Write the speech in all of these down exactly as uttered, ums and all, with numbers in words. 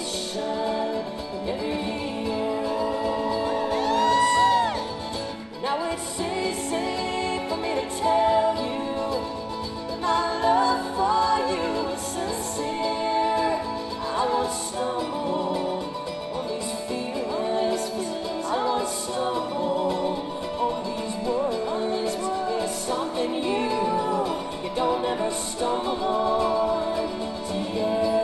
consolation whenever he Now it's easy for me to tell you that my love for you is sincere. I won't stumble on these feelings. I won't stumble on these words. There's something you you don't ever stumble on, dear.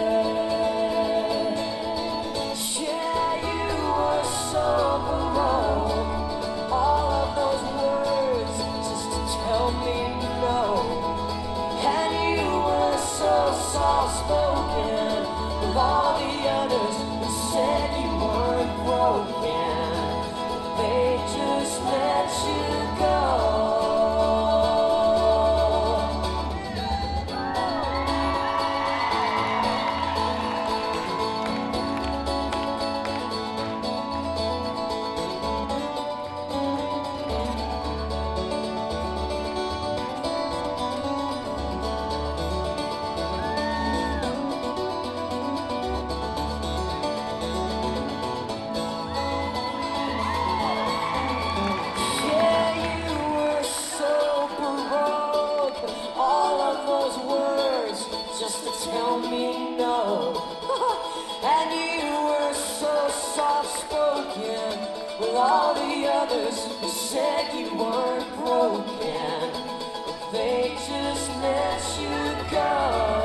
Yeah, you were so baroque. All of those words just to tell me no. And you were so soft-spoken with all the others who said you weren't broken. They just let you go. Just to tell me no. And you were so soft-spoken with all the others who said you weren't broken. They just let you go.